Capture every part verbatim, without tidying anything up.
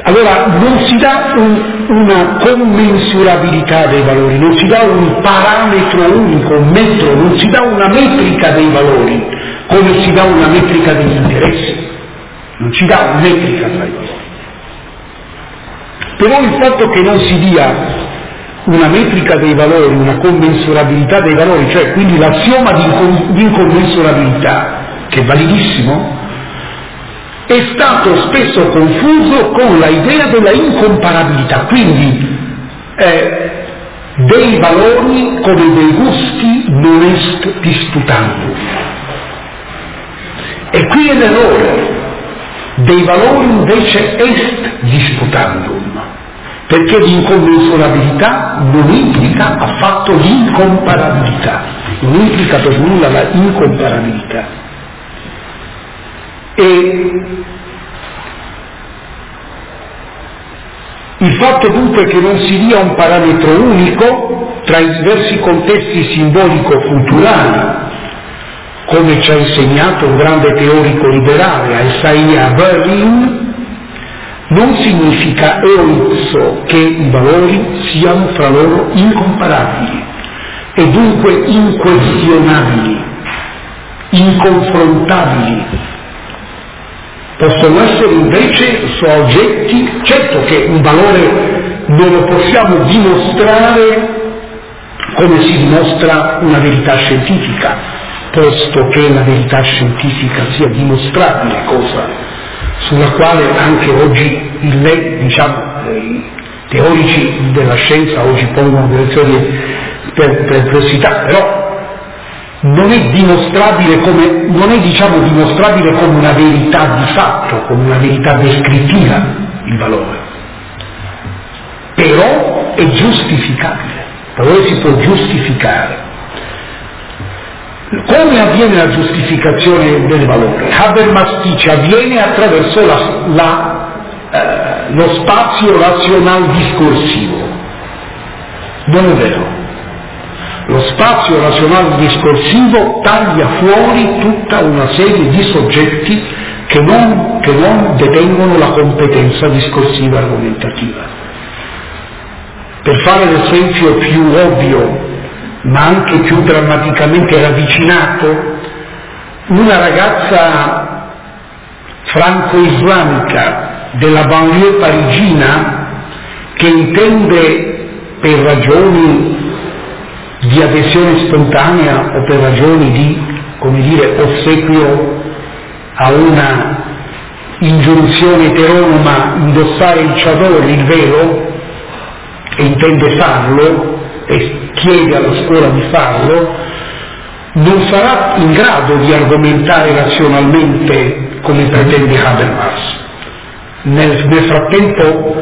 Allora non si dà un, una commensurabilità dei valori, non si dà un parametro unico, un metro, non si dà una metrica dei valori, come si dà una metrica degli interessi, non si dà una metrica tra i valori. Però il fatto che non si dia una metrica dei valori, una commensurabilità dei valori, cioè quindi l'assioma di incommensurabilità, che è validissimo, è stato spesso confuso con la idea della incomparabilità, quindi eh, dei valori come dei gusti non est disputandum. E qui è l'errore, dei valori invece est disputandum, perché l'incommensurabilità non implica affatto l'incomparabilità, non implica per nulla la incomparabilità. E il fatto dunque che non si dia un parametro unico tra i diversi contesti simbolico-culturali, come ci ha insegnato un grande teorico liberale, Isaiah Berlin, non significa eoizzo che i valori siano fra loro incomparabili e dunque inquestionabili, inconfrontabili. Possono essere invece soggetti, certo che un valore non lo possiamo dimostrare come si dimostra una verità scientifica, posto che la verità scientifica sia dimostrabile, cosa sulla quale anche oggi il, diciamo, i teorici della scienza oggi pongono delle serie perplessità, però non è dimostrabile come, non è diciamo dimostrabile come una verità di fatto, come una verità descrittiva il valore, però è giustificabile, il valore si può giustificare. Come avviene la giustificazione del valore? Habermas dice avviene attraverso la, la, eh, lo spazio razional discorsivo. Non è vero. Lo spazio razionale discorsivo taglia fuori tutta una serie di soggetti che non, che non detengono la competenza discorsiva argomentativa. Per fare l'esempio più ovvio, ma anche più drammaticamente ravvicinato, una ragazza franco-islamica della banlieue parigina che intende per ragioni di adesione spontanea o per ragioni di, come dire, ossequio a una ingiunzione eteronoma indossare il chador, il velo, e intende farlo e chiede alla scuola di farlo, non sarà in grado di argomentare razionalmente come pretende Habermas. Nel, nel frattempo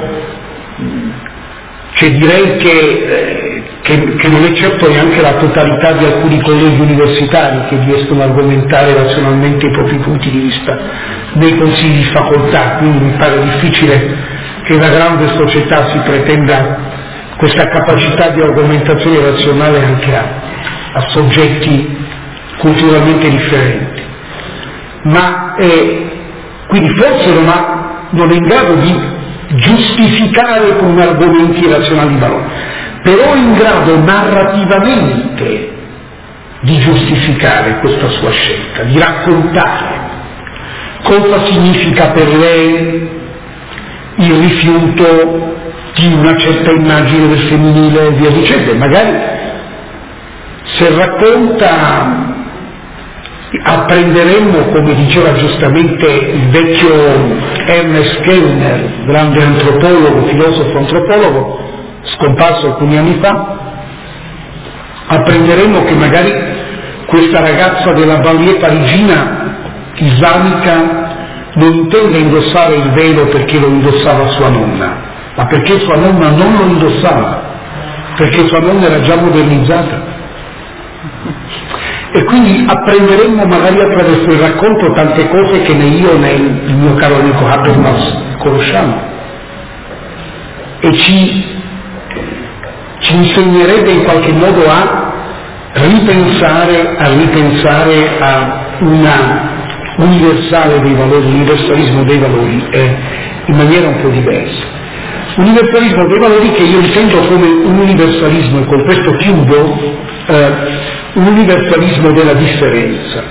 cioè direi che eh, Che, che non è certo neanche la totalità di alcuni collegi universitari che riescono a argomentare razionalmente i propri punti di vista nei consigli di facoltà, quindi mi pare difficile che da grande società si pretenda questa capacità di argomentazione razionale anche a, a soggetti culturalmente differenti. Ma eh, quindi forse non, ha, non è in grado di giustificare con argomenti razionali di valore, però è in grado narrativamente di giustificare questa sua scelta, di raccontare cosa significa per lei il rifiuto di una certa immagine del femminile e via dicendo. Magari se racconta apprenderemmo, come diceva giustamente il vecchio Ernest Kellner, grande antropologo, filosofo antropologo, scomparso alcuni anni fa, apprenderemo che magari questa ragazza della banlieue parigina islamica non intende indossare il velo perché lo indossava sua nonna, ma perché sua nonna non lo indossava, perché sua nonna era già modernizzata. E quindi apprenderemmo magari attraverso il racconto tante cose che né io né il mio caro amico Habermas conosciamo, e ci ci insegnerebbe in qualche modo a ripensare, a ripensare a una universale dei valori, universalismo dei valori e in maniera un po' diversa. Universalismo, prima lo dico che io intendo come un universalismo, e con questo chiudo, eh, un universalismo della differenza.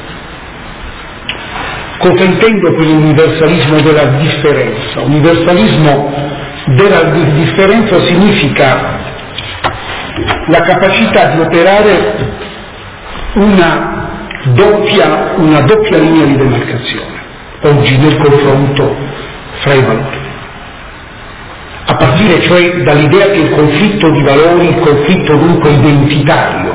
Cosa intendo per l'universalismo della differenza? Universalismo della differenza significa la capacità di operare una doppia, una doppia linea di demarcazione oggi nel confronto fra i valori. A partire cioè dall'idea che il conflitto di valori, il conflitto dunque identitario,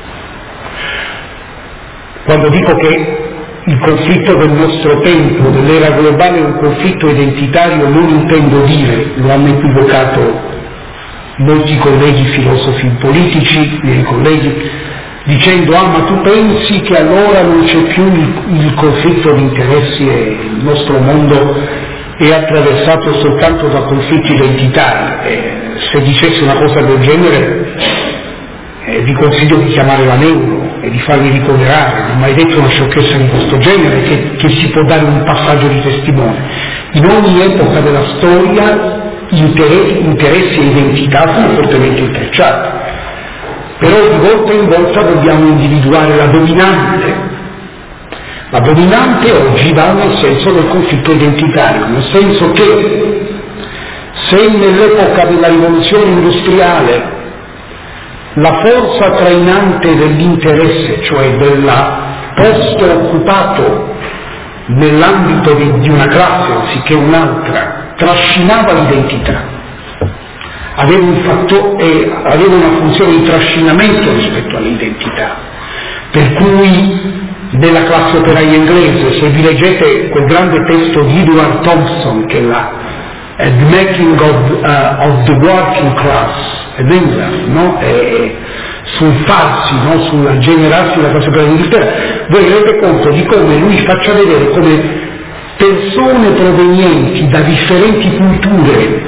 quando dico che il conflitto del nostro tempo, dell'era globale, è un conflitto identitario, non intendo dire, lo hanno equivocato molti colleghi filosofi politici, miei colleghi, dicendo ah ma tu pensi che allora non c'è più il, il conflitto di interessi e il nostro mondo è attraversato soltanto da conflitti identitari. Eh, se dicessi una cosa del genere eh, vi consiglio di chiamare la neuro e di farmi ricoverare, non ho mai detto una sciocchezza di questo genere, che, che si può dare un passaggio di testimone. In ogni epoca della storia interessi, interessi e identità sono fortemente intrecciati, però di volta in volta dobbiamo individuare la dominante. La dominante oggi va nel senso del conflitto identitario, nel senso che se nell'epoca della rivoluzione industriale la forza trainante dell'interesse, cioè del posto occupato nell'ambito di, di una classe anziché un'altra, trascinava l'identità, aveva, un fatto, eh, aveva una funzione di trascinamento rispetto all'identità, per cui nella classe operaia inglese, se vi leggete quel grande testo di Edward Thompson che è la uh, The Making of, uh, of the Working Class in England, no? E, sul farsi, no? sul generarsi della classe operaia inghilterra, voi rendete conto di come lui faccia vedere come persone provenienti da differenti culture,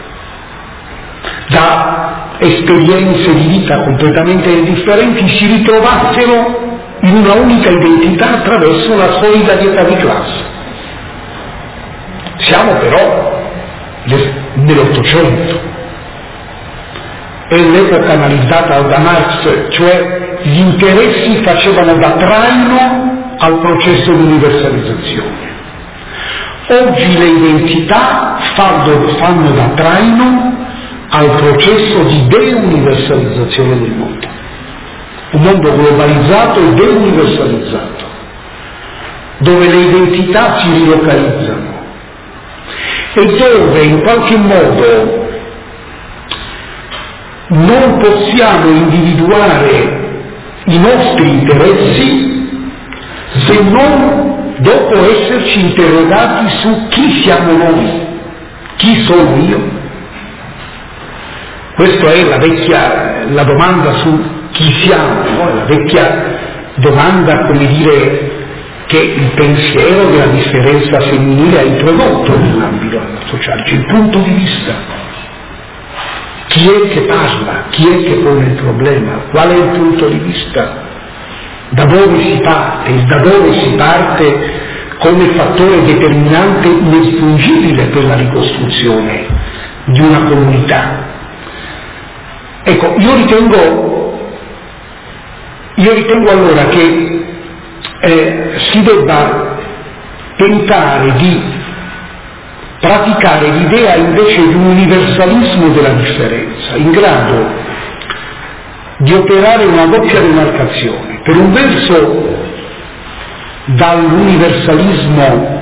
da esperienze di vita completamente differenti, si ritrovassero in una unica identità attraverso la solidarietà di classe. Siamo però nell'Ottocento, è l'epoca analizzata da Marx, cioè gli interessi facevano da traino al processo di universalizzazione. Oggi le identità fanno, fanno da traino al processo di deuniversalizzazione del mondo. Un mondo globalizzato e deuniversalizzato, dove le identità si rilocalizzano e dove in qualche modo non possiamo individuare i nostri interessi se non dopo esserci interrogati su chi siamo noi, chi sono io. Questa è la vecchia la domanda su chi siamo, no? La vecchia domanda, come dire, che il pensiero della differenza femminile ha introdotto nell'ambito sociale, cioè il punto di vista. Chi è che parla? Chi è che pone il problema? Qual è il punto di vista? Da dove si parte? E da dove si parte come fattore determinante inespugnibile per la ricostruzione di una comunità. Ecco, io ritengo Io ritengo allora che eh, si debba tentare di praticare l'idea invece di un universalismo della differenza, in grado di operare una doppia demarcazione. Per un verso dall'universalismo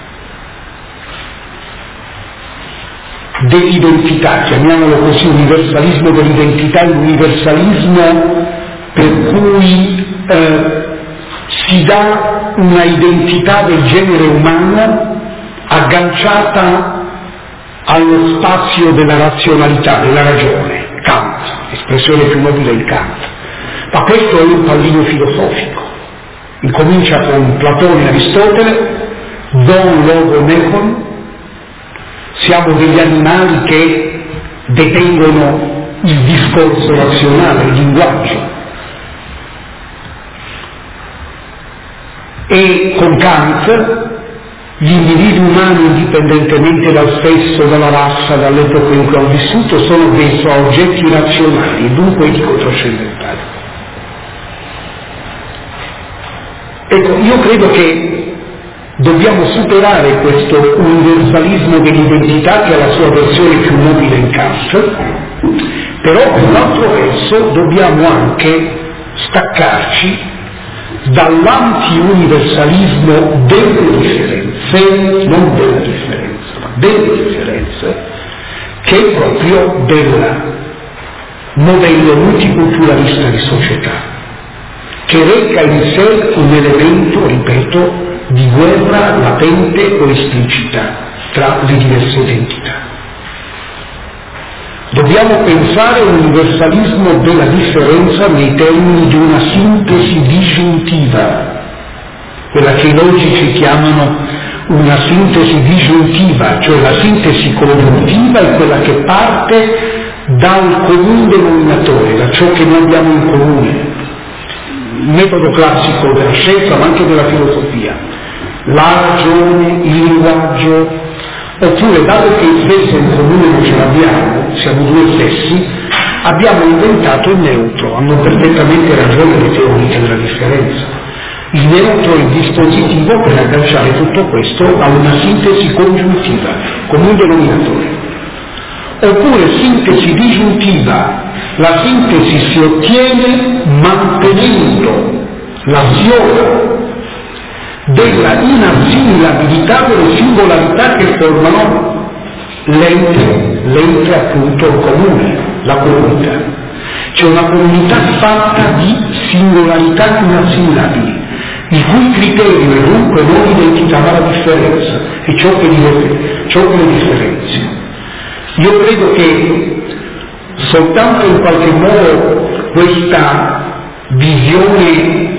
dell'identità, chiamiamolo così, universalismo dell'identità, l'universalismo per cui eh, si dà una identità del genere umano agganciata allo spazio della razionalità, della ragione, Kant, espressione più nobile di Kant. Ma questo è un pallino filosofico. Incomincia con Platone e Aristotele, Don Logo Nechon, siamo degli animali che detengono il discorso razionale, il linguaggio. E con Kant gli individui umani, indipendentemente dal sesso, dalla razza, dall'epoca in cui hanno vissuto, sono dei soggetti razionali e dunque dico trascendentali. Ecco, io credo che dobbiamo superare questo universalismo dell'identità che è la sua versione più nobile in Kant, però per l'altro verso dobbiamo anche staccarci dall'anti-universalismo delle differenze, non della differenza, ma delle differenze, che è proprio del modello multiculturalista di società, che reca in sé un elemento, ripeto, di guerra latente o esplicita tra le diverse identità. Dobbiamo pensare all'universalismo della differenza nei termini di una sintesi disgiuntiva, quella che i logici chiamano una sintesi disgiuntiva, cioè la sintesi congiuntiva è quella che parte dal comune denominatore, da ciò che noi abbiamo in comune. Il metodo classico della scienza ma anche della filosofia, la ragione, il linguaggio, oppure dato che il sesso in comune non ce l'abbiamo, siamo due sessi, abbiamo inventato il neutro, hanno perfettamente ragione le teoriche della differenza. Il neutro è il dispositivo per agganciare tutto questo a una sintesi congiuntiva, come un denominatore. Oppure sintesi disgiuntiva, la sintesi si ottiene mantenendo l'assioma della inassimilabilità delle singolarità che formano l'ente, l'ente appunto comune, la comunità. C'è una comunità fatta di singolarità inassimilabili, il cui criterio è dunque non l'identità ma la differenza, e ciò che, ciò che le differenzia. Io credo che soltanto in qualche modo questa visione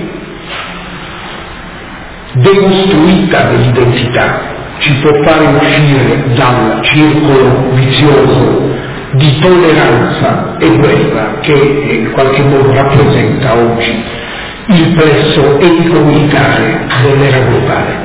decostruita dell'identità ci può fare uscire dal circolo vizioso di tolleranza e guerra che in qualche modo rappresenta oggi il plesso etico-militare dell'era globale.